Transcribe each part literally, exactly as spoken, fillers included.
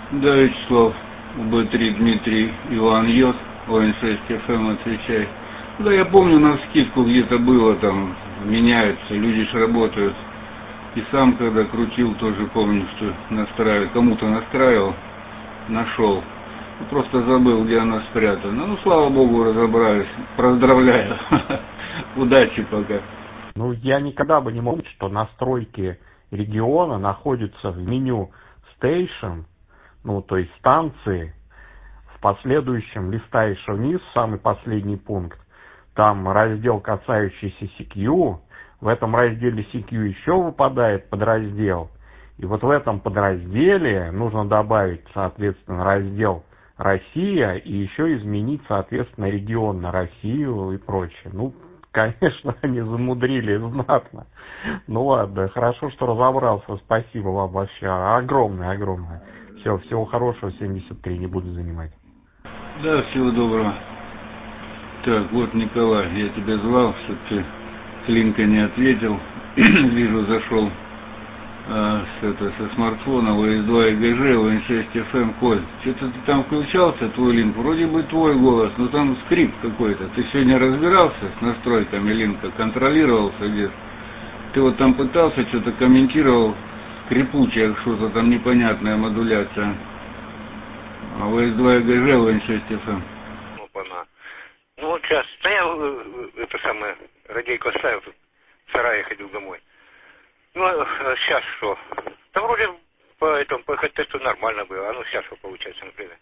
Да, Вячеслав, Б три Дмитрий, Иван Йод, О Н шесть Эф Эм отвечай. Да, я помню, на скидку где-то было, там, меняются, люди ж работают. И сам, когда крутил, тоже помню, что настраивал, кому-то настраивал, нашел. Просто забыл, где она спрятана. Ну, слава богу, разобрались. Поздравляю. Удачи пока. Ну, я никогда бы не мог, что настройки региона находятся в меню Station, ну, то есть станции. В последующем листаешь вниз, самый последний пункт. Там раздел, касающийся си кью. В этом разделе си кью еще выпадает подраздел. И вот в этом подразделе нужно добавить, соответственно, раздел «Россия» и еще изменить, соответственно, регион на Россию и прочее. Ну, конечно, они замудрили знатно. Ну ладно, хорошо, что разобрался. Спасибо вам вообще. Огромное-огромное. Все, всего хорошего, семьдесят три, не буду занимать. Да, всего доброго. Так, вот, Николай, я тебя звал, что ты с линка не ответил. Вижу, зашел а, с, это, со смартфона О Эс два и Гэ Жэ, О Эн шесть Эф Эм, Коль. Что-то ты там включался, твой линк, вроде бы твой голос, но там скрипт какой-то. Ты сегодня разбирался с настройками линка, контролировался где-то? Ты вот там пытался, что-то комментировал, скрипучая, что-то там непонятная модуляция. А О Эс два и Гэ Жэ, О Эн шесть Эф Эм. Опа-на. Ну вот сейчас, да я это самое, радейку оставил, тут в сарае ходил домой. Ну, а сейчас что? Да вроде по этому, по тесту нормально было, а ну сейчас что получается, например?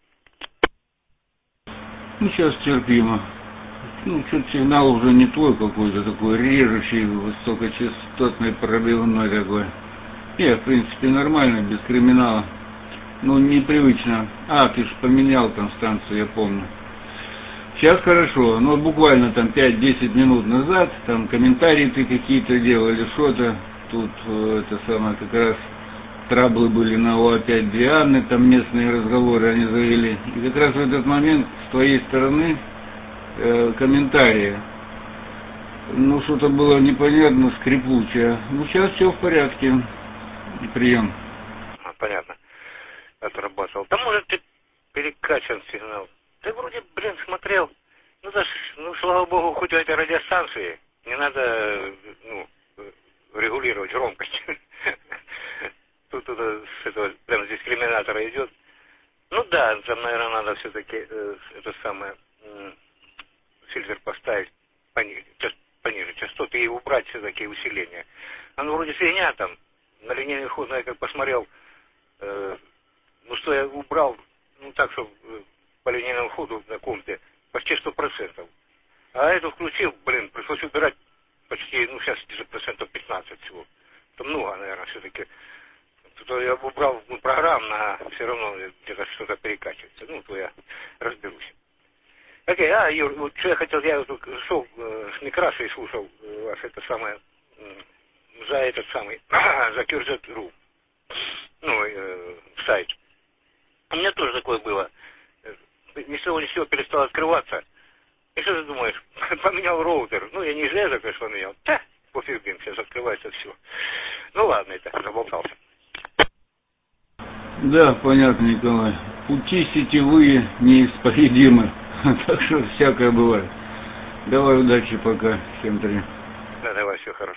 Ну, сейчас терпимо. Ну, что-то сигнал уже не твой какой-то, такой режущий, высокочастотный, пробивной такой. Не, в принципе, нормально, без криминала. Ну, непривычно. А, ты же поменял там станцию, я помню. Сейчас хорошо, но буквально там пять-десять минут назад, там комментарии ты какие-то делали, что-то, тут это самое, как раз траблы были на О пять Дианы, там местные разговоры они завели. И как раз в этот момент с твоей стороны э, комментарии, ну что-то было непонятно, скрипучее. Ну сейчас все в порядке, прием. А, понятно, отрабатывал. Да может ты перекачан сигнал. Ты вроде, блин, смотрел. Ну, даже, ну, слава богу, хоть у этой радиостанции не надо, ну, регулировать громкость. Тут это, с этого, прям с дискриминатора идет. Ну да, там, наверное, надо все-таки э, это самое, э, фильтр поставить пониже, пониже частоты и убрать все-таки усиление. Оно вроде фигня там, на линейный ход, я как посмотрел, э, ну, что я убрал, ну, так, что по линейному ходу на компе почти сто процентов. А эту включил, блин, пришлось убирать почти, ну, сейчас где-то процентов пятнадцать всего. Это много, наверное, все-таки. То я убрал ну, программно, а все равно где-то что-то перекачивается. Ну, то я разберусь. Окей, а, Юр, вот что я хотел, я тут шел э, с Некрасой слушал э, вас это самое, э, за этот самый, за Кюрзет точка ру, ну, э, сайт. У меня тоже такое было. Ни с того ни с сего перестал открываться. И что ты думаешь? Поменял роутер. Ну, я не железо, конечно, поменял. Да, пофиг, блин, сейчас открывается все. Ну, ладно, это, заболтался. Да, понятно, Николай. Пути сетевые неисповедимы. Так что всякое бывает. Давай, удачи пока. Всем три. Да, давай, все хорошо.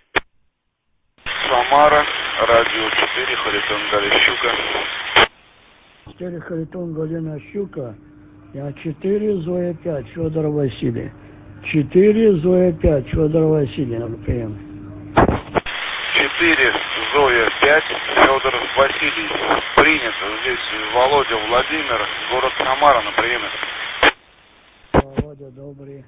Самара, радио четыре, Харитон Галя Щука. четыре Харитон Галина Щука. Я четыре Зоя пять, Федор Василий. четыре Зоя пять, Федор Василий, например. четыре Зоя пять, Федор Василий. Принято. Здесь Володя Владимир, город Самара, на приеме. Володя, добрый.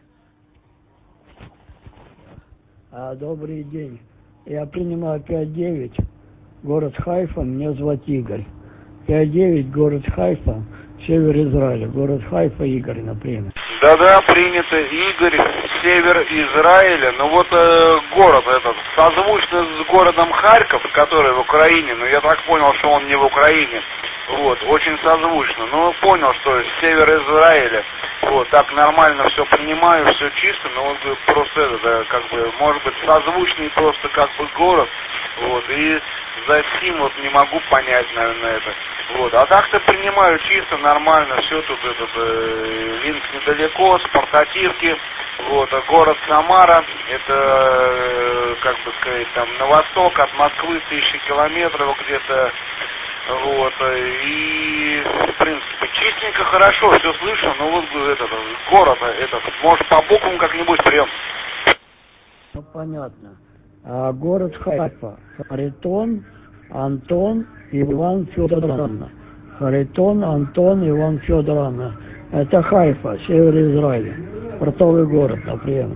А, добрый день. Я принимаю пять девять, город Хайфа, меня зовут Игорь. пять девять, город Хайфа, север Израиля. Город Хайфа, Игорь, например. Да-да, принято. Игорь, север Израиля. Ну вот э, город этот созвучный с городом Харьков, который в Украине. Но я так понял, что он не в Украине. вот, очень созвучно. Но понял, что север Израиля, вот, так нормально все понимаю, все чисто, но вот просто это, да, как бы, может быть, созвучный просто как бы город, вот, и за сим вот не могу понять, наверное, это. Вот. А так-то принимаю чисто, нормально, все тут этот э, Линк недалеко, с портативки, вот, а город Самара, это, э, как бы сказать, там, на восток от Москвы тысячи километров где-то, вот, и, в принципе, чистенько, хорошо, все слышу, но вот этот, город, этот, может, по буквам как-нибудь прием? Ну, понятно. А город Хайфа, Харитон, Антон, Иван Федоровна. Харитон, Антон, Иван Федоровна. Это Хайфа, север Израиля. Портовый город, например.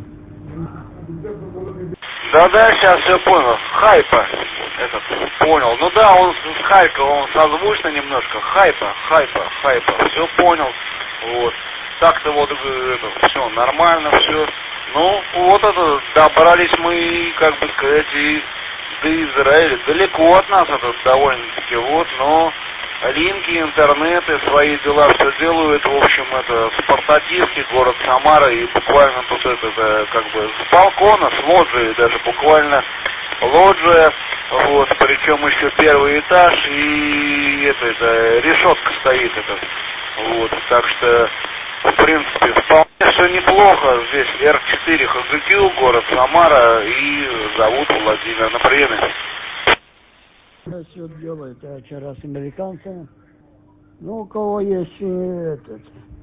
Да-да, сейчас все понял. Хайпа, этот, понял. Ну да, он с Харькова, он созвучно немножко. Хайпа, хайпа, хайпа. Все понял. Вот. Так-то вот это, все нормально, все. Ну, вот это, добрались мы, как бы сказать, и до Израиля. Далеко от нас это довольно-таки, вот, но линки, интернеты, свои дела все делают. В общем, это с портативки, город Самара, и буквально тут это, это как бы с балкона, с лоджии, даже буквально лоджия, вот, причем еще первый этаж, и это, это решетка стоит, это, вот, так что, в принципе, вполне все неплохо. Здесь эр четыре ха гэ кью, город Самара, и зовут Владимир. На приеме. Все делают, я вчера с американцами. Ну, у кого есть э, этот...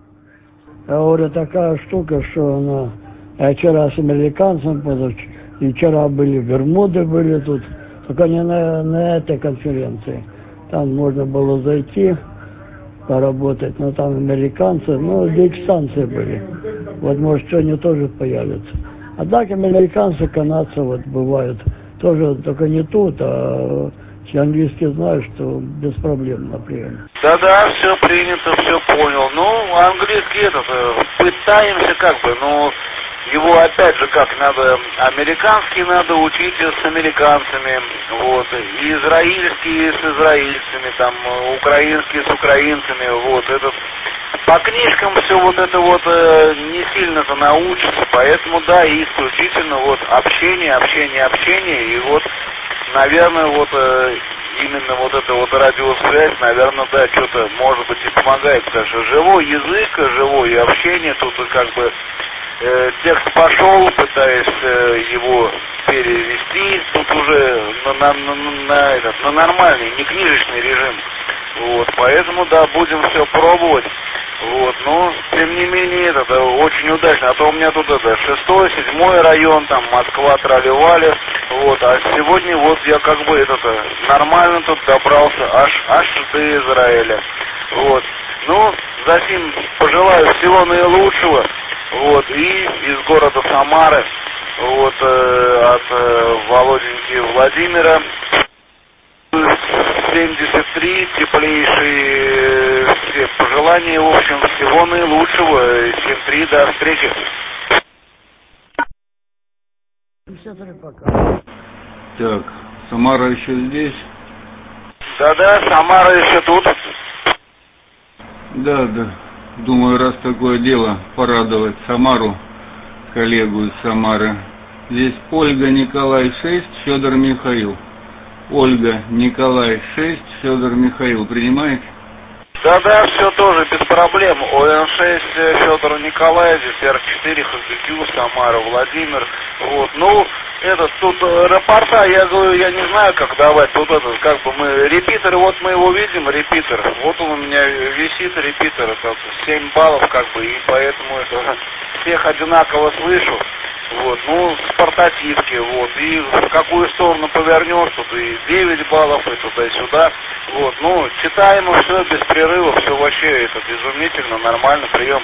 Я говорю, такая штука, что она... Я вчера с американцем, позавчера, и вчера были Бермуды, были тут, только не на, на этой конференции. Там можно было зайти, поработать, но там американцы, ну, дикстанции были. Вот, может, сегодня тоже появятся. А так американцы, канадцы вот бывают. Тоже, только не тут, а если английский знаешь, что без проблем, например. Да-да, все принято, все понял. Ну, английский этот, пытаемся как бы, но его опять же как надо, американский надо учить с американцами, вот, и израильский с израильцами, там, украинский с украинцами, вот, этот, по книжкам все вот это вот э, не сильно-то научится, поэтому, да, и исключительно вот общение, общение, общение, и вот, наверное, вот э, именно вот эта вот радиосвязь, наверное, да, что-то, может быть, и помогает, потому что живой язык, живое общение, тут как бы э, текст пошел, пытаясь э, его перевести, тут уже на, на, на, на, этот, на нормальный, не книжечный режим, вот, поэтому, да, будем все пробовать. Вот, но, тем не менее, это да, очень удачно, а то у меня тут это шестой, седьмой район, там, Москва, Трали-Вали, вот, а сегодня вот я как бы этот нормально тут добрался аж, аж до Израиля, вот, ну, затем пожелаю всего наилучшего, вот, и из города Самары, вот, э, от э, Володеньки Владимира, семьдесят три, теплейшие все пожелания, в общем, всего наилучшего, семь три, до встречи. Так, Самара еще здесь? Да-да, Самара еще тут. Да, да, думаю, раз такое дело, порадовать Самару, коллегу из Самары. Здесь Ольга, Николай, шесть, Федор, Михаил. Ольга, Николай, шесть, Федор, Михаил. Принимаете? Да-да, все тоже без проблем. о эн шесть Федор Николай, здесь эр четыре ха гэ кью, Самара, Владимир. Вот, ну, этот, тут рапорта, я говорю, я не знаю, как давать. Тут этот, как бы мы, репитер, вот мы его видим, репитер. Вот он у меня висит, репитер, это семь баллов, как бы, и поэтому это всех одинаково слышу. Вот, ну, с портативки, вот, и в какую сторону повернешь, тут и девять баллов, и туда-сюда, вот, ну, читаемо все, без прерыва, все вообще, этот, изумительно, нормально, прием.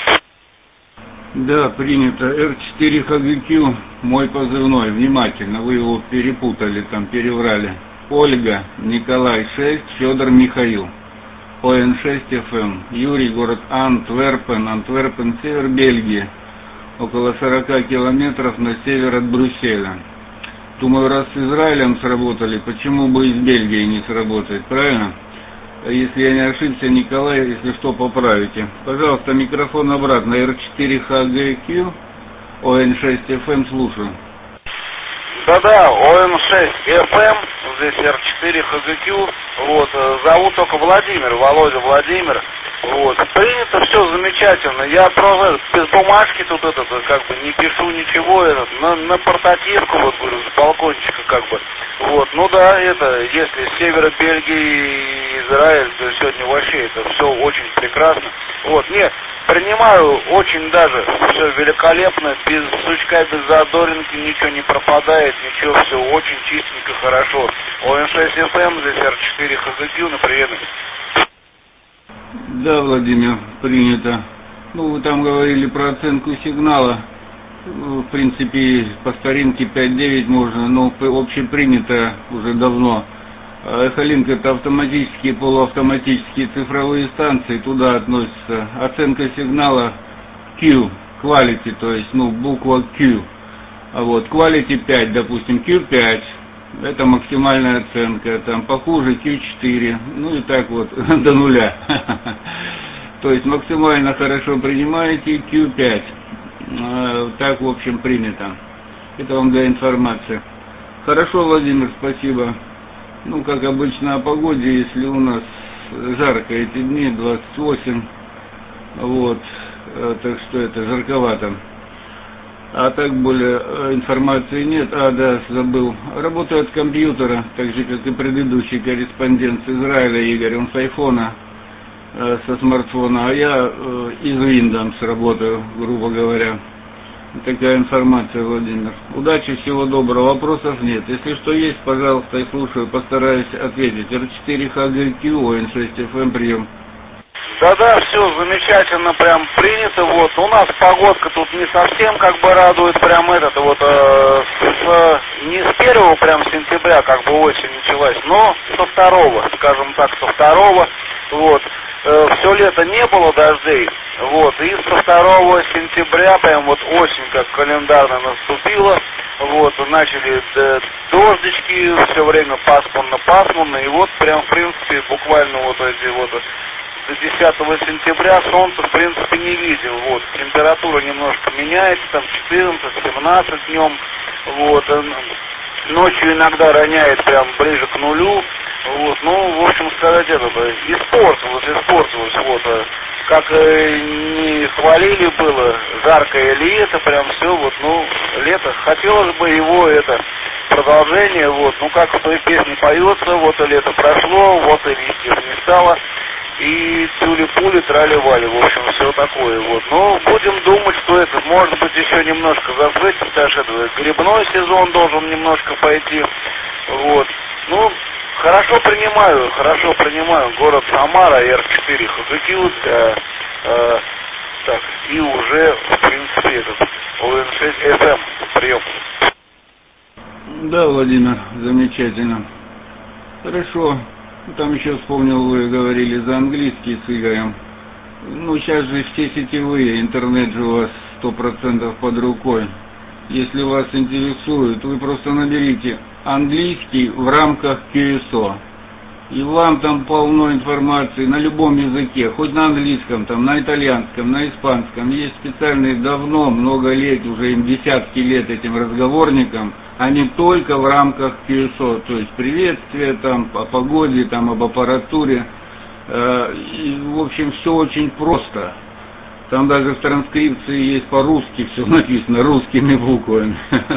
Да, принято. эр четыре ха гэ кью, мой позывной, внимательно, вы его перепутали, там, переврали. Ольга, Николай, шесть, Федор, Михаил. о эн шесть эф эм, Юрий, город Антверпен, Антверпен, север Бельгии. Около сорока километров на север от Брюсселя. Думаю, раз с Израилем сработали, почему бы и с Бельгией не сработать, правильно? Если я не ошибся, Николай, если что, поправите. Пожалуйста, микрофон обратно. эр четыре ха гэ кью, о эн шесть эф эм, слушаю. Да-да, о эн шесть эф эм, здесь эр четыре ха гэ кью, вот, зовут только Владимир, Володя Владимир, вот, принято все замечательно, я просто без бумажки тут этот, как бы, не пишу ничего, этот, на, на портативку, вот, говорю, с балкончика, как бы, вот, ну да, это, если с севера Бельгии и Израиль, то сегодня вообще это все очень прекрасно, вот, нет, принимаю очень даже, все великолепно, без сучка, без задоринки, ничего не пропадает, ничего, все очень чистенько, хорошо. о эн шесть эф эм, здесь эр четыре ха гэ кью, на приемник. Да, Владимир, принято. Ну, вы там говорили про оценку сигнала. В принципе, по старинке пять девять можно, но общепринято уже давно. Эхолинк — это автоматические, полуавтоматические цифровые станции, туда относится оценка сигнала Q, quality, то есть, ну, буква Q. А вот quality пять, допустим, кью пять, это максимальная оценка, там похуже кью четыре, ну и так вот до нуля. То есть максимально хорошо принимаете кью пять. Так, в общем, принято. Это вам для информации. Хорошо, Владимир, спасибо. Ну, как обычно, о погоде, если у нас жарко эти дни, двадцать восемь, вот, так что это жарковато. А так более информации нет. А, да, забыл. Работаю от компьютера, так же, как и предыдущий корреспондент с Израиля, Игорь, он с айфона, э, со смартфона, а я э, из Windows работаю, грубо говоря. Такая информация, Владимир. Удачи, всего доброго. Вопросов нет. Если что есть, пожалуйста, я слушаю, постараюсь ответить. эр четыре ха гэ кью, о эн шесть эф эм, прием. Да-да, все замечательно, прям принято, вот. У нас погодка тут не совсем как бы радует, прям этот, вот, э, с, не с первого прям сентября, как бы осень началась, но со второго, скажем так, со второго, вот. Э, все лето не было дождей, вот, и со второго сентября прям вот осень как календарно наступила, вот, начали э, дождички, все время пасмурно-пасмурно, и вот прям, в принципе, буквально вот эти вот до десятого сентября солнце, в принципе, не видел, вот, температура немножко меняется, там четырнадцать-семнадцать днем, вот, ночью иногда роняет прям ближе к нулю, вот, ну, в общем сказать, это, испортилось, испортилось, вот, как не хвалили было, жаркое лето, прям все, вот, ну, лето, хотелось бы его, это, продолжение, вот, ну, как в той песне поется, вот, и лето прошло, вот, и листьев не стало, и тюли-пули, трали-вали, в общем, все такое, вот. Но будем думать, что это, может быть, еще немножко закрыть, даже это, грибной сезон должен немножко пойти, вот. Ну, хорошо принимаю, хорошо принимаю, город Самара, эр четыре ха гэ кью, э, э, так, и уже, в принципе, этот, о эн шесть эф эм, прием. Да, Владимир, замечательно. Хорошо. Там еще вспомнил, вы говорили за английский с Игорем. Ну, сейчас же все сетевые, интернет же у вас сто процентов под рукой. Если вас интересует, вы просто наберите английский в рамках кью эс о. И вам там полно информации на любом языке, хоть на английском, там, на итальянском, на испанском. Есть специальные давно, много лет, уже им десятки лет этим разговорникам, а не только в рамках кью эс о, то есть приветствие там, о погоде, там, об аппаратуре. И, в общем, все очень просто. Там даже в транскрипции есть по-русски все написано, русскими буквами.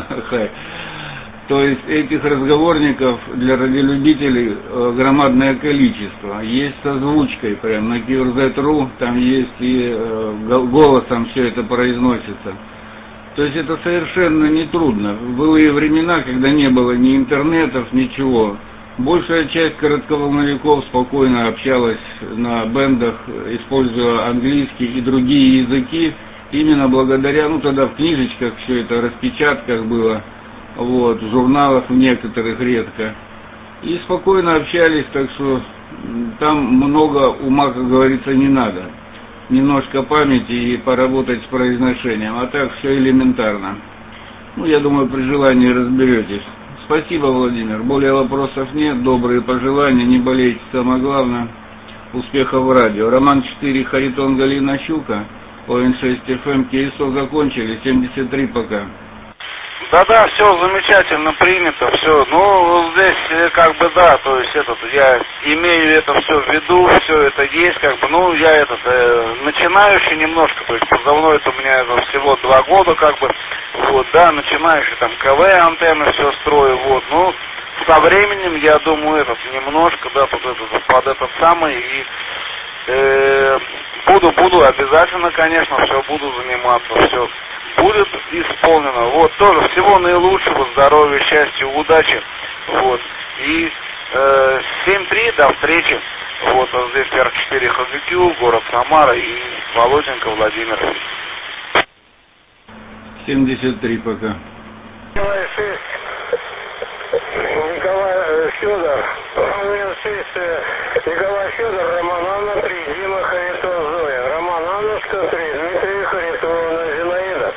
То есть этих разговорников для радиолюбителей э, громадное количество. Есть с озвучкой, прям на кью эр зет точка ру, там есть и э, голосом все это произносится. То есть это совершенно нетрудно. В былые времена, когда не было ни интернетов, ничего, большая часть коротковолновиков спокойно общалась на бендах, используя английский и другие языки, именно благодаря, ну тогда в книжечках все это, распечатках было, вот, в журналах в некоторых редко. И спокойно общались, так что там много ума, как говорится, не надо. Немножко памяти и поработать с произношением, а так все элементарно. Ну, я думаю, при желании разберетесь. Спасибо, Владимир. Более вопросов нет, добрые пожелания, не болейте, самое главное. Успехов в радио. Роман четыре, Харитон, Галина, Щука. О Н шесть эф эм, КСО закончили. семьдесят три пока. Да-да, все замечательно принято, все. Ну, здесь как бы да, то есть этот, я имею это все в виду, все это есть, как бы, ну, я этот, э, начинающий немножко, то есть позывной это у меня это всего два года, как бы, вот, да, начинающий, там, КВ, антенны все строю, вот, ну, со временем, я думаю, этот, немножко, да, под этот, под этот самый, и э, буду, буду обязательно, конечно, все, буду заниматься, все. Будет исполнено. Вот, тоже всего наилучшего, здоровья, счастья, удачи. Вот. И э, семь три, до встречи. Вот, вот здесь Р четыре Х Г Q, город Самара и Володенко Владимир. семьдесят три пока. Николай шесть. Николай Федор. Роман шесть. Николай Федор, Роман Анна три, Дима Харитон Зоя. Роман Анна сто три, Дмитрий Харитон Зинаида.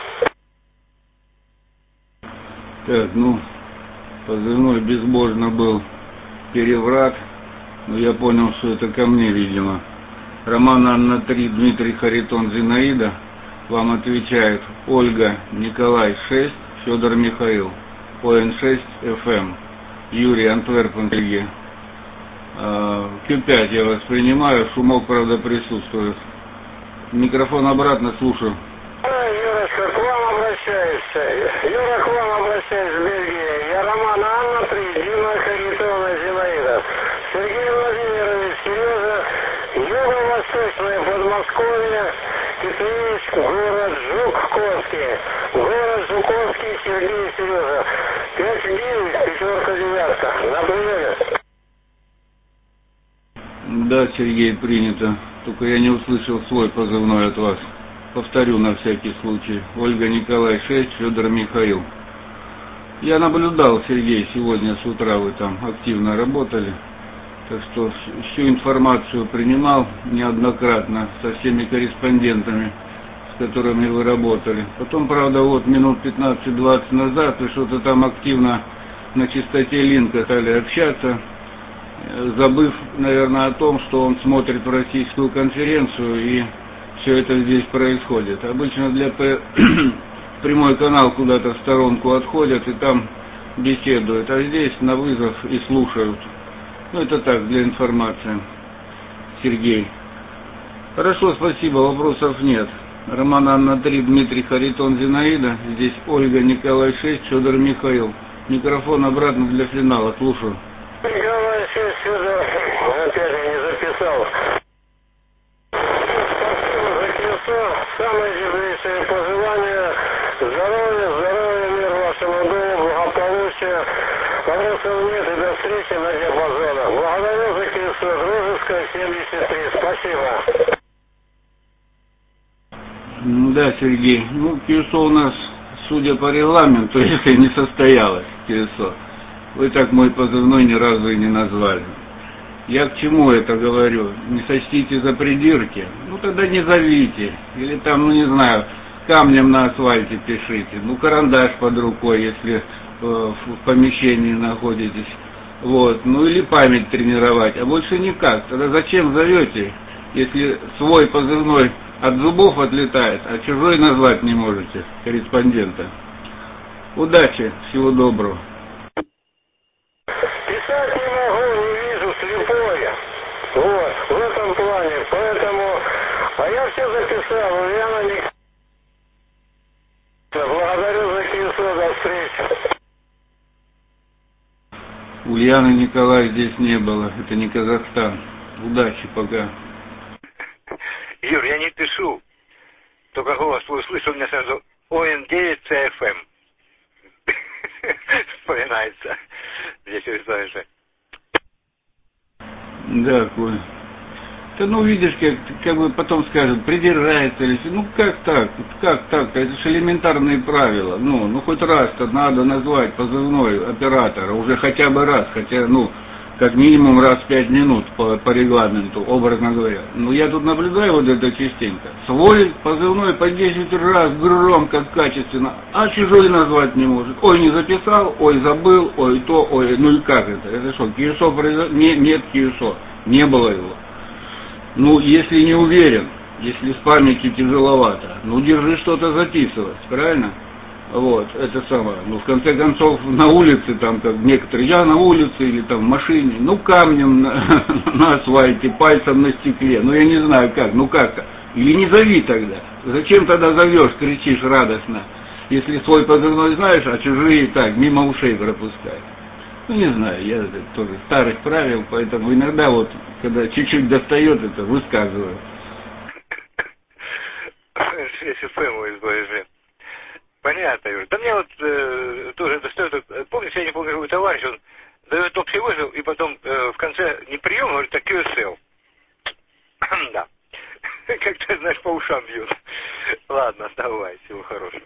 Так, ну, позывной безбожно был Переврат, но я понял, что это ко мне, видимо. Роман Анна три, Дмитрий Харитон Зинаида. Вам отвечает Ольга Николай шесть, Федор Михаил. О Н шесть эф эм. Юрий Антверпен, Сергей. Q пять я вас принимаю, шумок, правда, присутствует. Микрофон обратно, слушаю. Юрочка, к вам обращаюсь. Юра, к вам обращаюсь в Бельгии. Я Роман Анна три, Дима Харитона Зинаида. Сергей Владимирович, Сережа, Юго-Восточное Подмосковье, Китаевич, город Жуковский. Город Жуковский, Сергей, Сережа. пять девять, пятерка, девятка. На приеме. Да, Сергей, принято. Только я не услышал свой позывной от вас. Повторю на всякий случай. Ольга Николай шесть, Федор Михаил. Я наблюдал, Сергей, сегодня с утра вы там активно работали. Так что всю информацию принимал неоднократно со всеми корреспондентами, с которыми вы работали. Потом, правда, вот минут пятнадцать-двадцать назад вы что-то там активно на частоте линка стали общаться, забыв, наверное, о том, что он смотрит в российскую конференцию и все это здесь происходит. Обычно для П... прямой канал куда-то в сторонку отходят и там беседуют, а здесь на вызов и слушают. Ну, это так, для информации. Сергей. Хорошо, спасибо, вопросов нет. Роман Анна три, Дмитрий Харитон Зинаида. Здесь Ольга Николай шесть, Федор Михаил. Микрофон обратно для финала, слушаю. Николай шесть, Федор. Опять я не записал. Спасибо за кинцо. Самые теплейшие пожелания. Здоровья, здоровья, мир вашему дому, благополучия. Вопросов нет и до встречи на диапазонах. Благодарю за кинцо. Дружеская семьдесят три. Спасибо. Да, Сергей. Ну, КИСО у нас, судя по регламенту, если не состоялось КИСО, вы так мой позывной ни разу и не назвали. Я к чему это говорю? Не сочтите за придирки. Ну, тогда не зовите. Или там, ну, не знаю, камнем на асфальте пишите. Ну, карандаш под рукой, если э, в помещении находитесь. Вот. Ну, или память тренировать. А больше никак. Тогда зачем зовете, если свой позывной от зубов отлетает, а чужой назвать не можете, корреспондента. Удачи, всего доброго. Писать не могу, не вижу, слепой. Вот, в этом плане, поэтому... А я все записал, Ульяна Николаевна. Благодарю за кинцо, до встречи. Ульяны Николаевны здесь не было, это не Казахстан. Удачи, пока. Юр, я не пишу. Только голос твой услышал, у меня сразу О Н девять Ц Ф М. Вспоминается. Здесь уже же. Да, Коль. Да ну видишь, как, как бы потом скажут, придирается или... Ну как так? Как так? Это же элементарные правила. Ну, ну хоть раз-то надо назвать позывной оператора. Уже хотя бы раз. Хотя, ну, как минимум раз в пять минут по, по регламенту, образно говоря. Ну я тут наблюдаю вот это частенько. Свой позывной по десять раз громко, качественно, а чужой назвать не может. Ой, не записал, ой, забыл, ой, то, ой, ну и как это? Это что, КИСО произошло? Не, нет КИСО, не было его. Ну, если не уверен, если с памятью тяжеловато, ну, держи что-то записывать, правильно? Вот, это самое. Ну, в конце концов, на улице, там, как некоторые, я на улице или там в машине, ну, камнем на, на асфальте, пальцем на стекле, ну, я не знаю как, ну, как-то. Или не зови тогда. Зачем тогда зовешь, кричишь радостно, если свой позывной знаешь, а чужие так, мимо ушей пропускаешь. Ну, не знаю, я это тоже старых правил, поэтому иногда вот, когда чуть-чуть достает, это высказываю. Понятно, Юр. Да мне вот э, тоже достает, помнишь, я не помню, какой товарищ, он дает общий вызов, и потом э, в конце не прием, говорит, а кью эс эл. Да. Как ты знаешь, по ушам бьют. Ладно, давай, всего хорошего.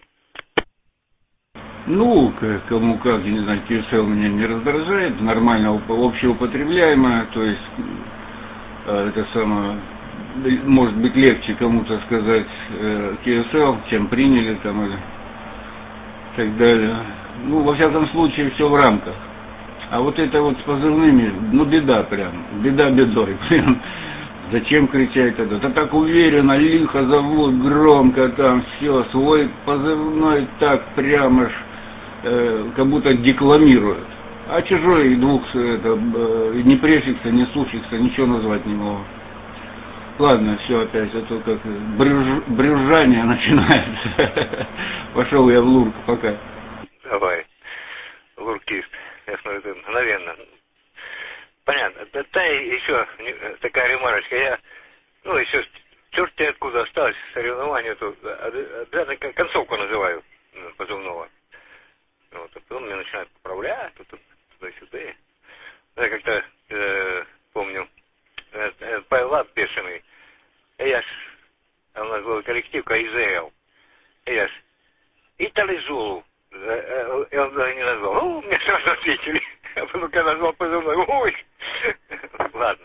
Ну, кому как, я не знаю, кью эс эл меня не раздражает, нормально общеупотребляемое, то есть это самое, может быть легче кому-то сказать кью эс эл, чем приняли там или так далее. Ну, во всяком случае, все в рамках. А вот это вот с позывными, ну, беда прям, беда бедой прям. Зачем кричать это? Да так уверенно, лихо зовут, громко там, все, свой позывной так прямо ж, э, как будто декламируют. А чужой двух, это, э, ни префикса, ни суффикса, ничего назвать не могу. Ладно, все опять, а то как брюж, брюзжание начинается. Пошел я в лурк, пока. Давай, луркист, я смотрю, это мгновенно. Понятно. Да, да еще такая ремарочка. Я, ну, еще черт ты откуда осталось соревнования тут. Обязательно концовку называю позывного. Вот, а потом меня начинают поправлять, тут, туда-сюда. Я как-то э, помню, э, э, Пайлат бешеный. И я ж, а у нас был коллектив КАИЗЛ. И я ж, Итализулу. И он даже не назвал. Ну, мне сразу ответили. А потом, когда назвал позывной, ой. Ладно.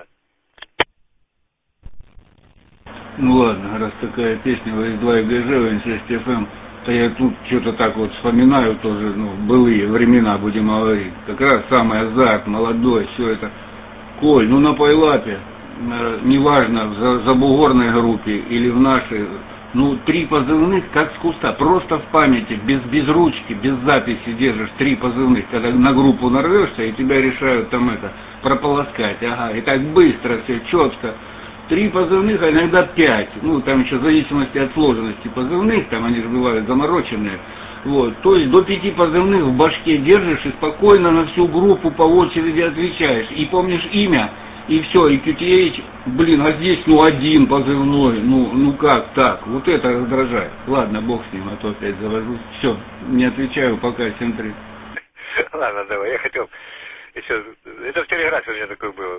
Ну ладно, раз такая песня в эс два и гэ жэ, в эн шесть эф эм, то я тут что-то так вот вспоминаю тоже, ну, былые времена, будем говорить. Как раз самый азарт, молодой, все это. Коль, ну на Пайлапе, э, неважно, в забугорной группе или в нашей, ну, три позывных, как с куста, просто в памяти, без, без ручки, без записи держишь три позывных, когда на группу нарвешься, и тебя решают там это, прополоскать, ага, и так быстро, все четко. Три позывных, а иногда пять, ну, там еще в зависимости от сложности позывных, там они же бывают замороченные, вот, то есть до пяти позывных в башке держишь и спокойно на всю группу по очереди отвечаешь, и помнишь имя, и все, и кью ти эйч, блин, а здесь, ну, один позывной, ну, ну как так, вот это раздражает. Ладно, бог с ним, а то опять завожусь. Все, не отвечаю, пока, всем три. Ладно, давай, я хотел еще, это в телеграфе у меня такое было,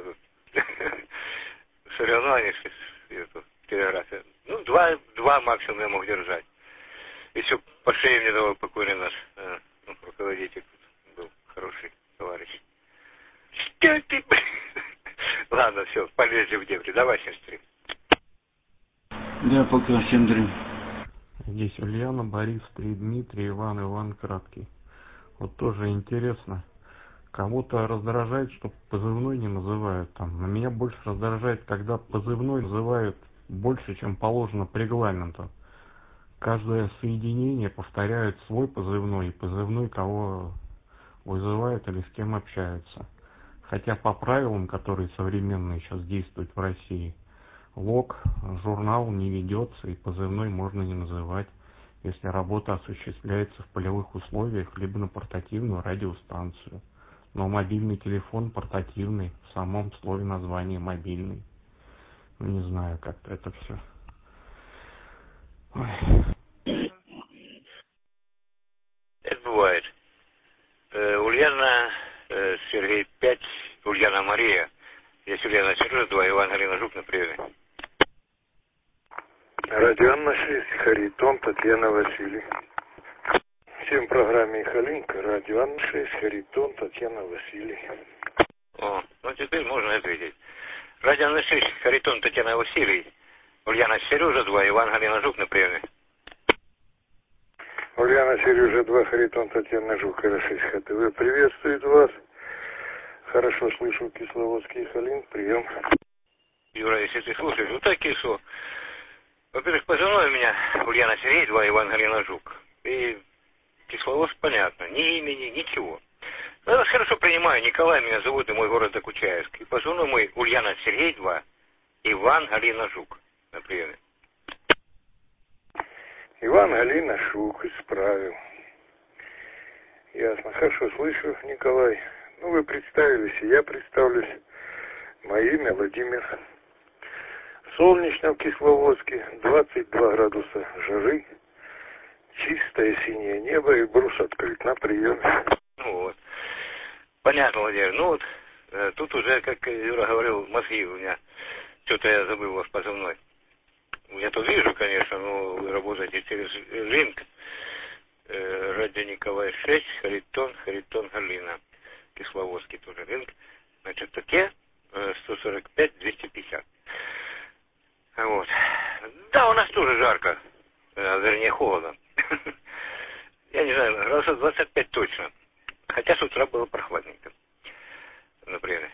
соревнования, в телеграфе, ну, два, два максимум я мог держать. Еще по шее мне давал покойный наш э, ну, руководитель, был хороший товарищ. Что ты, блин? Ладно, все, полезли в дебри. Давай, семь три. Да, пока, семь три. Здесь Ульяна, Борис, три, Дмитрий, Иван, Иван Краткий. Вот тоже интересно. Кого-то раздражает, что позывной не называют там. Но меня больше раздражает, когда позывной называют больше, чем положено по регламенту. Каждое соединение повторяет свой позывной и позывной, кого вызывают или с кем общаются. Хотя по правилам, которые современные сейчас действуют в России, лог, журнал не ведется и позывной можно не называть, если работа осуществляется в полевых условиях либо на портативную радиостанцию. Но мобильный телефон портативный, в самом слове названия мобильный. Ну, не знаю, как-то это все. Ой. Это бывает. Э, Ульяна, э, Сергей пять, Ульяна Мария. Здесь Ульяна Сережа два, Иван Галина Жук на приеме. Радианна шесть, Харитон, Татьяна Василий. Всем в программе Халинка, Радианна шесть, Харитон, Татьяна Василий. О, ну теперь можно ответить. Радианна шесть, Харитон, Татьяна Василий. Ульяна Сережа два, Иван Галина Жук на приеме. Ульяна Сережа два, Харитон, Татьяна Жук, эр шесть ха тэ вэ. Приветствует вас. Хорошо слышу Кисловодский Халин. Прием. Юра, если ты слушаешь, вот так и что. Во-первых, позывной у меня Ульяна Сергей, два Иван Галина Жук. И Кисловодск, понятно, ни имени, ничего. Но я вас хорошо принимаю, Николай меня зовут, и мой город Докучаевск. И позывной мой Ульяна Сергей, два Иван Галина Жук. На приеме. Иван Галина Жук, исправил. Ясно. Хорошо, слышу, Николай. Ну, вы представились, и я представлюсь. Мое имя Владимир. Солнечно в Кисловодске, двадцать два градуса жары, чистое синее небо и брус открыт на приеме. Ну вот. Понятно, Владимир. Ну вот, э, тут уже, как Юра говорил, мозги у меня. Что-то я забыл ваш позывной. Я тут вижу, конечно, но вы работаете через линк. Э, радио Николай шесть, Харитон, Харитон Галина. Кисловодский тоже линк. Значит, таке э, сто сорок пять двести пятьдесят. Вот. Да, у нас тоже жарко. Э, вернее, холодно. Я не знаю, градусов двадцать пять точно. Хотя с утра было прохладненько. Например.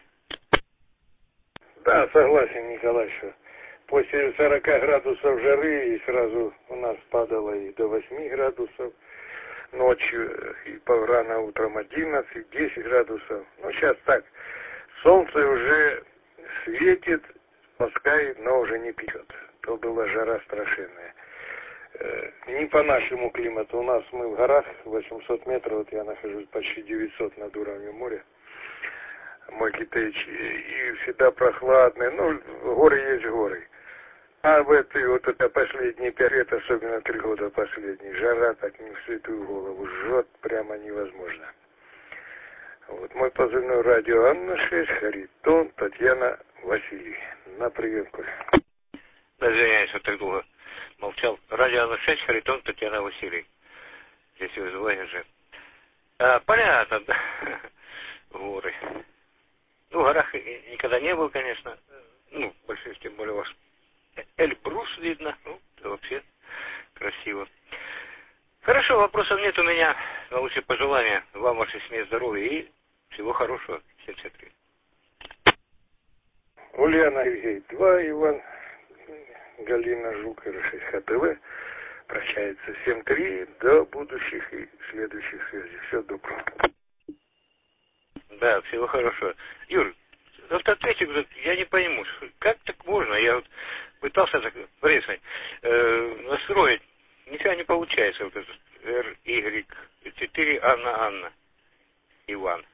Да, согласен, Николай, что после сорока градусов жары и сразу у нас падало и до восьми градусов. Ночью и рано утром одиннадцать-десять градусов. Ну, сейчас так. Солнце уже светит, пускай, но уже не печет. То была жара страшенная. Э, не по нашему климату. У нас мы в горах, восемьсот метров, вот я нахожусь почти девятьсот над уровнем моря. Мой Китайч. И всегда прохладно. Ну, горы есть горы. А в этой вот это последние пять лет, особенно три года последние, жара так не в святую голову жжет, прямо невозможно. Вот мой позывной радио Анна шесть, Харитон, Татьяна Василий. На прием, Коля. Да, извиняюсь, что так долго молчал. Радио Анна шесть, Харитон, Татьяна Василий. Здесь вызывание же. А, понятно, да. Горы. Ну, в горах никогда не был, конечно. Ну, больших, тем более у вас Эльбрус видно. Ну, это вообще красиво. Хорошо, вопросов нет у меня. Наилучшие пожелания вам, вашей семье, здоровья и всего хорошего. семьдесят три. Ульяна Сергей, два Иван Галина Жук, шесть ХТВ. Прощается семь три. До будущих и следующих связей. Всего доброго. Да, всего хорошего. Юр, автоответчик, я не пойму, как так можно? Я вот пытался так, смотри, э, настроить, ничего не получается. Вот этот эр игрек четыре Анна Анна. Иван.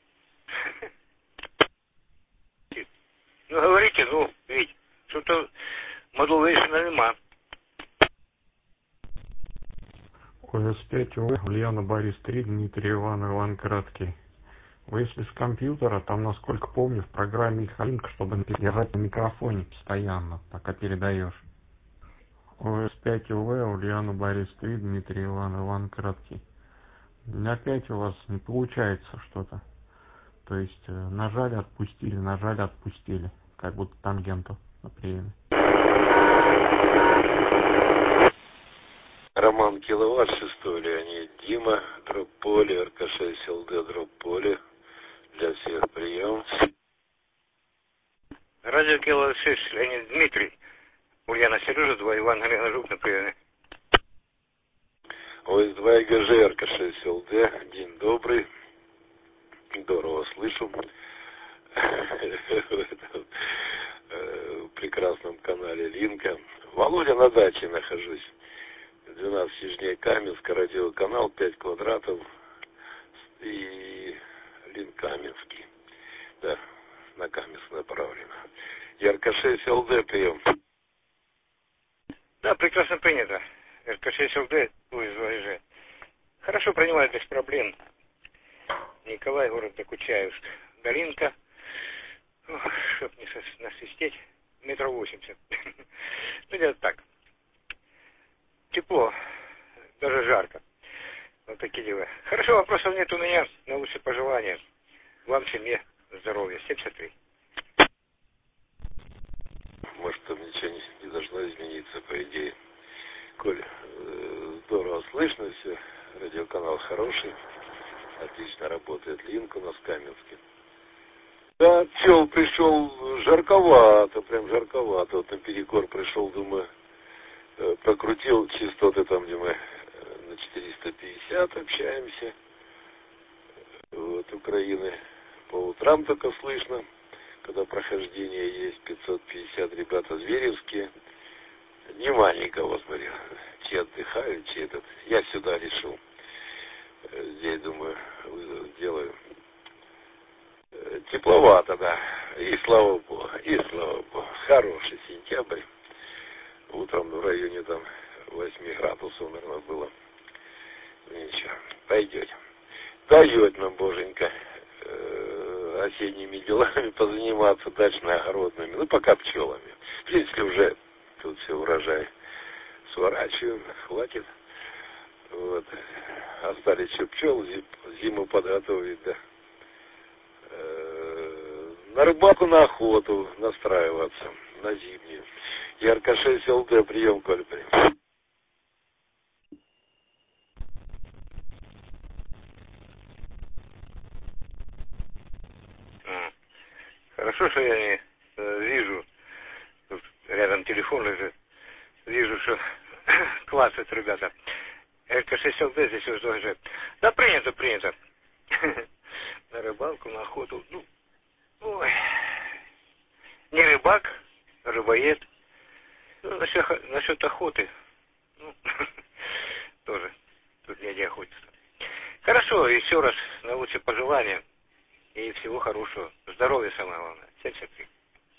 Ну, говорите, ну, ведь, что-то modulation нема. О эс пять ОВ, Ульяна Борис три, Дмитрий Иван, Иван Краткий. Вы если с компьютера, там, насколько помню, в программе Халинка, чтобы держать на микрофоне постоянно, пока передаешь. О эс пять ОВ, Ульяна Борис три, Дмитрий Иван, Иван Краткий. Опять у вас не получается что-то. То есть э, нажали, отпустили, нажали, отпустили. Как будто тангенту на приеме. Роман Киловатт, шестой Леонид Дима, дробь поле, эр ка шесть эл дэ, дробь поле. Для всех прием. Радио Киловатт шесть, Леонид Дмитрий. Ульяна Сережа, два Иван Галина Жук на приеме. о эс два и гэ жэ, эр ка шесть эл дэ, день добрый. Здорово слышу. В прекрасном канале Линка. Володя, на даче нахожусь. двенадцать южнее Каменска, радиоканал, пять квадратов. И Линк Каменский. Да, на Каменск направлено. эр ка шесть эл дэ, прием. Да, прекрасно принято. эр ка шесть эл дэ, о эс два и жэ. Хорошо принимают без проблем. Николай, город Докучаевск. Галинка. Ох, чтоб не насвистеть. Метров восемьдесят. Ну, где-то так. Тепло. Даже жарко. Вот такие дела. Хорошо, вопросов нет у меня. Наилучшие пожелания. Вам, семье, здоровья. семьдесят три. Может, там ничего не, не должно измениться, по идее. Коль, э, здорово слышно все. Радиоканал хороший. Отлично работает Линк у нас в Каменске. Да, пчел пришел жарковато, прям жарковато. Вот наперекор пришел, думаю, прокрутил частоты там, где мы на четыреста пятьдесят общаемся. Вот, Украины. По утрам только слышно, когда прохождение есть, пятьсот пятьдесят, ребята зверевские. Нема никого, смотрю, чьи отдыхают, чьи этот. Я сюда решил. Здесь, думаю, вызов сделаю. Тепловато, да. И слава богу, и слава богу. Хороший сентябрь. Утром в районе там восемь градусов, наверное, было. Ничего, пойдет. Дает нам, боженька, э, осенними делами позаниматься, дачно-огородными. Ну, пока пчелами. В принципе, уже тут все урожай сворачиваем, хватит. Вот. Остались еще пчел, зиму подготовить, да. На рыбалку, на охоту настраиваться, на зимнюю. Ярко шесть ЛД, прием, Коль, прием. Хорошо, что я не э, вижу, тут рядом телефон лежит, вижу, что классят ребята. Ярко шесть ЛД здесь уже. Да принято, принято. На рыбалку, на охоту, ну, ой. Не рыбак, рыбоед. Ну, насчет, насчет охоты, ну, тоже тут негде охотиться. Хорошо, еще раз наилучшие пожелания и всего хорошего. Здоровья самое главное. семьдесят три.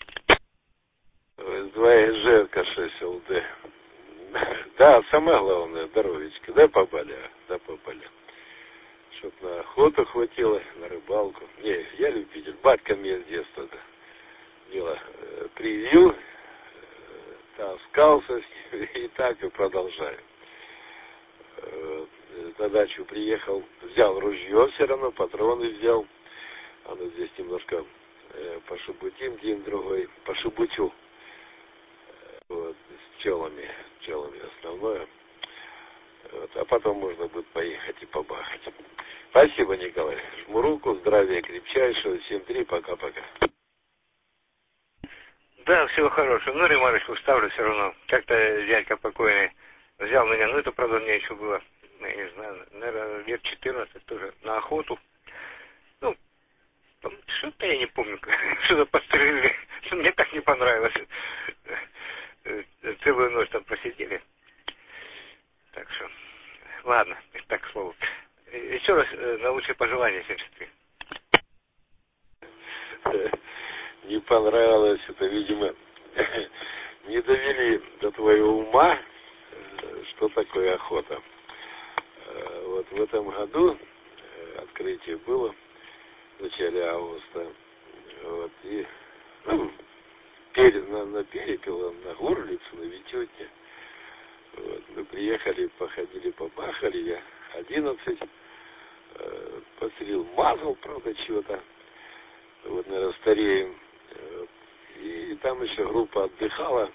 два ЭЖ шесть ЛД. Да, самое главное, здоровечко. Дай поболя, дай поболя. Чтоб на охоту хватило, на рыбалку. Не, я любитель. Батька мне с детства да, дело э, привил, э, таскался с ним, и так и продолжаю. Э, на дачу приехал, взял ружье все равно, патроны взял. Оно здесь немножко э, пошебутим, день-другой, пошебутю. Э, вот, с пчелами, пчелами основное. Вот, а потом можно будет поехать и побахать. Спасибо, Николай. Жму руку, здравия крепчайшего. семь три, пока-пока. Да, всего хорошего. Ну, ремарочку ставлю все равно. Как-то дядька покойный взял меня, ну, это, правда, мне еще было, я не знаю, наверное, лет четырнадцать тоже, на охоту. Ну, что-то я не помню, что-то пострелили, что мне так не понравилось. Целую ночь там просидели. Так что, ладно, так, к слову. Еще раз э, наилучшие пожелания, семьдесят три. Не понравилось, это, видимо, не довели до твоего ума, что такое охота. Вот в этом году открытие было в начале августа. Вот, и ну, перед, на, на Перепело, на Горлицу, на Витюте. Вот, мы приехали, походили, побахали, я одиннадцать, э, пострелил, мазал, правда, чего-то, вот, наверное, стареем, вот, и там еще группа отдыхала,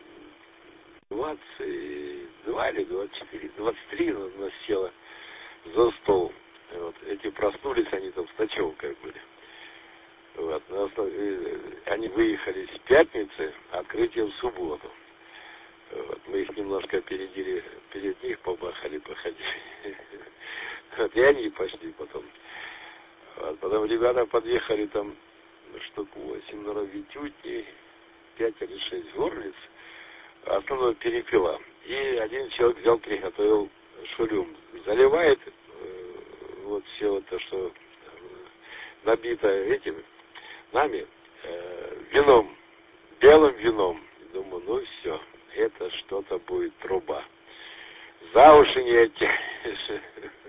двадцать два или двадцать четыре, двадцать три нас села за стол, вот, эти проснулись, они там с ночевкой были, вот, на основе, они выехали с пятницы, открытие в субботу. Вот, мы их немножко опередили, перед них побахали, походили. Вот, и они пошли потом. Вот, потом ребята подъехали там штук восемь, наверное, Витюти, пять или шесть горлиц, основного Перепела. И один человек взял, приготовил шурюм. Заливает э, вот все вот то, что набито этим, нами, э, вином, белым вином. Думаю, ну все. Это что-то будет труба. За уши не оттянешь.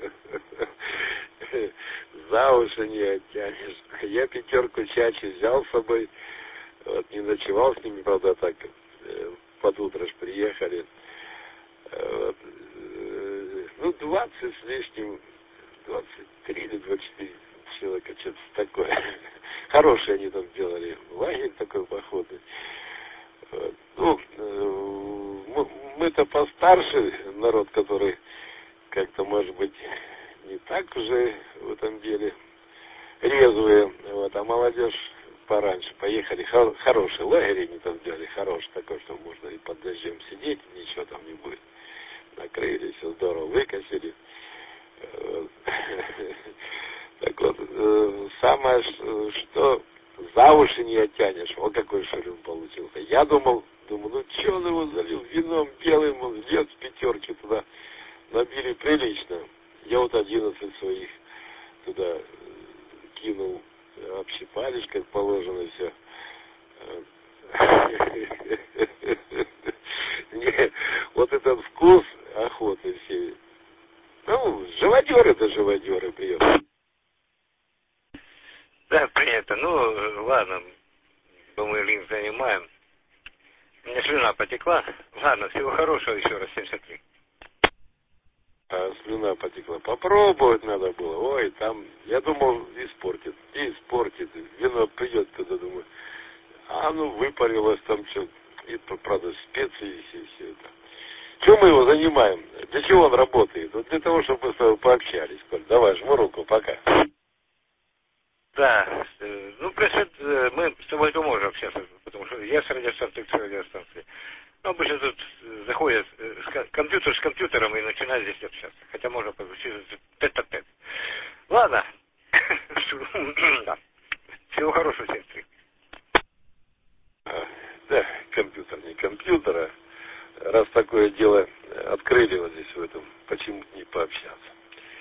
За уши не оттянешь. Я пятерку чачи взял с собой. Вот, не ночевал с ними, правда, так. Под утро ж приехали. Вот, ну, двадцать с лишним, двадцать три или двадцать четыре человека, что-то такое. Хорошие они там делали. Лагерь такой походный. Вот. Ну, мы-то постарше, народ, который как-то, может быть, не так уже в этом деле резвые, вот, а молодежь пораньше. Поехали. Хор- хороший лагерь они там взяли. Хороший такой, что можно и под дождем сидеть. Ничего там не будет. Накрыли, все здорово выкосили. Так вот, самое, что за уши не оттянешь. Вот какой шалюм получился. Я думал, думаю, ну что он его залил? Вином белым, он лез с пятерки туда. Набили прилично. Я вот одиннадцать своих туда кинул, общипались, как положено, все. Не, вот этот вкус охоты все. Ну, живодеры это живодеры, прием. Да, принято. Ну, ладно, мы линк занимаем. У меня слюна потекла. Ладно, всего хорошего еще раз, семьдесят три. А слюна потекла. Попробовать надо было. Ой, там, я думал, испортит. И испортит. Вино придет туда, думаю. А ну, выпарилось там что. И, правда, специи все, все это. Чего мы его занимаем? Для чего он работает? Вот для того, чтобы мы с тобой пообщались, Коль. Давай, жму руку, пока. Да, ну, пресед, мы с тобой то можем общаться, потому что я с радиостанцией, ты с радиостанцией. Ну, обычно тут заходят компьютер с компьютером и начинают здесь общаться. Хотя можно подключиться тет-а-тет. Ладно. Да. Всего хорошего, семьдесят три. Да, компьютер не компьютер, а раз такое дело открыли вот здесь в этом, почему не пообщаться?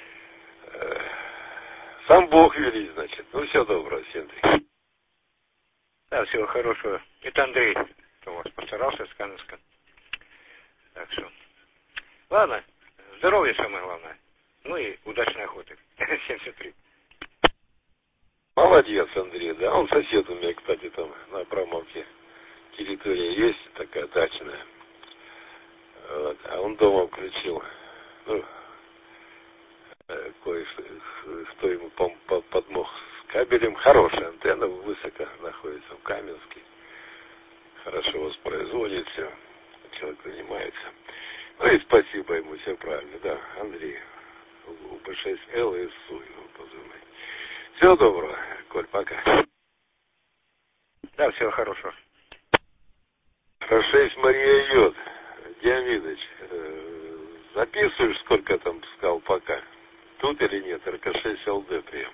Сам Бог велит, значит. Ну, все доброго, семь три. Да, всего хорошего. Это Андрей, кто у вас постарался с Каменска. Так что. Ладно, здоровья самое главное. Ну и удачной охоты. семьдесят три. Молодец, Андрей, да. Он сосед у меня, кстати, там на Абрамовке. Территория есть такая дачная. Вот. А он дома включил. Ну, кое-что, что ему подмог с кабелем. Хорошая антенна, высоко находится в Каменске. Хорошо воспроизводит все. Человек занимается. Ну и спасибо ему, все правильно, да, Андрей. У бэ шесть эл и СУ его позывной. Всего доброго, Коль, пока. Да, всего хорошего. эр шесть Мария Йод. Диамидович, э, записываешь, сколько там сказал пока? Тут или нет? эр ка шесть эл дэ прием.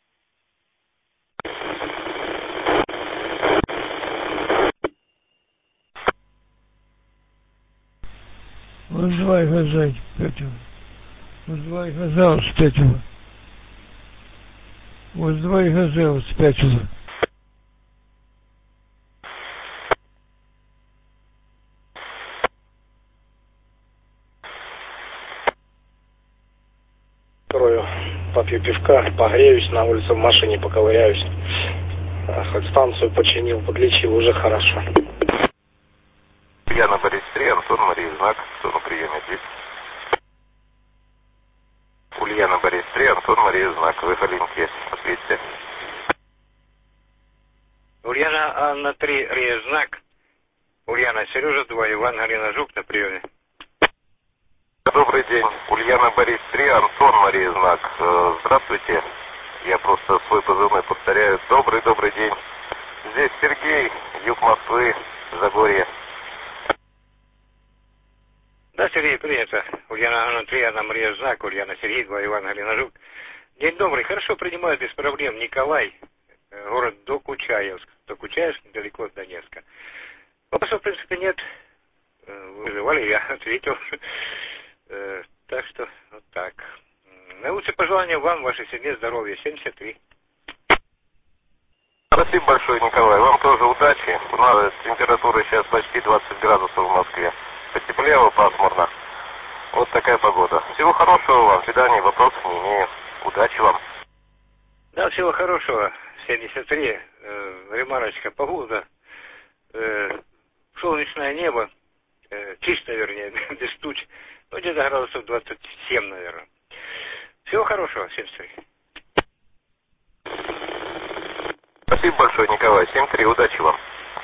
Вызывай газель, Петя. Вызывай газель спятила. Вызывай газель спятила. Строю, попью пивка, погреюсь, на улице в машине поковыряюсь. Хоть станцию починил, подлечил, уже хорошо. Ульяна Борис три, Антон Мария Знак, кто на приеме здесь? Ульяна Борис три, Антон Мария Знак, вы по линке, ответьте. Ульяна Анна три, Рия Знак. Ульяна Сережа два, Иван Галина Жук на приеме. Добрый день, Ульяна Борис три, Антон Мария Знак. Здравствуйте, я просто свой позывной повторяю. Добрый-добрый день. Здесь Сергей, юг Москвы, Загорье. Да, Сергей, принято. Ульяна Анна три, Анна Мария Знак, Ульяна Сергей два, Иван Галина Жук. День добрый, хорошо принимаю, без проблем. Николай, город Докучаевск. Докучаевск, недалеко от Донецка. Вопросов, в принципе, нет. Вызывали, я ответил. Так что, вот так. Наилучшие пожелания вам, вашей семье, здоровья. семьдесят три. Спасибо большое, Николай. Вам тоже удачи. У нас температура сейчас почти двадцать градусов в Москве. Потеплело, пасмурно. Вот такая погода. Всего хорошего вам. Свидания, вопросов не имею. Удачи вам. Да, всего хорошего. семьдесят три. Э, ремарочка. Погода. Э, солнечное небо. Э, чисто, вернее, без туч. Ну, где-то градусов двадцать семь, наверное. Всего хорошего. семьдесят три. Спасибо большое, Николай. семь три. Удачи вам.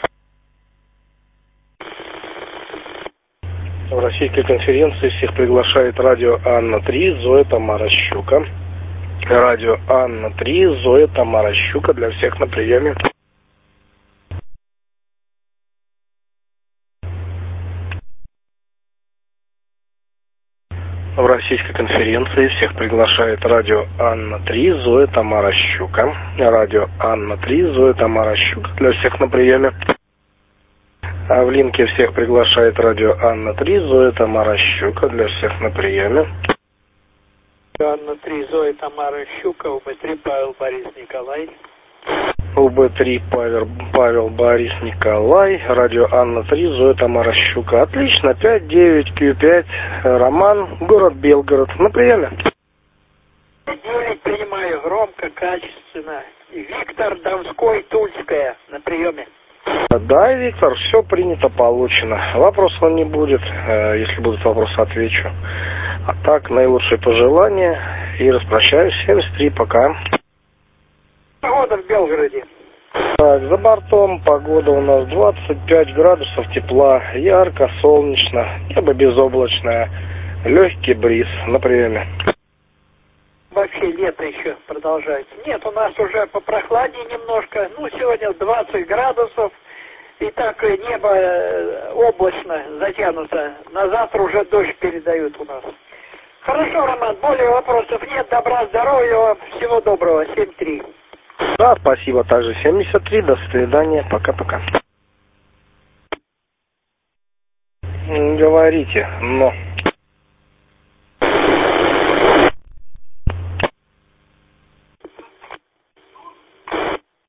В российской конференции всех приглашает радио Анна три, Зоя Тамара Щука. Радио Анна три, Зоя Тамара Щука, для всех на приеме. В российской конференции всех приглашает радио Анна-три, Зоя Тамара Щука. Радио Анна-три, Зоя Тамара Щука. Для всех на приеме. А в линке всех приглашает радио Анна-три, Зоя Тамара Щука. Для всех на приеме. Анна-три, Зоя Тамара Щука, УБ-три, Павел Борис Николай. УБ-три, Павел, Павел Борис Николай. Радио Анна-три, Зоя Тамара Щука. Отлично, пять девять Q пять, Роман, город Белгород. На приеме. девять принимаю, громко, качественно. Виктор, Донской, Тульская. На приеме. Да, Виктор, все принято, получено. Вопросов не будет. Если будут вопросы, отвечу. А так, наилучшие пожелания. И распрощаюсь. семьдесят три, пока. Погода в Белгороде. Так, за бортом погода у нас двадцать пять градусов тепла. Ярко, солнечно. Небо безоблачное. Легкий бриз. На приеме. Вообще лето еще продолжается. Нет, у нас уже попрохладнее немножко. Ну, сегодня двадцать градусов. И так небо облачно затянуто. На завтра уже дождь передают у нас. Хорошо, Роман, более вопросов нет. Добра, здоровья вам. Всего доброго. семь три. Да, спасибо. Также семьдесят три. До свидания. Пока-пока. Говорите, но...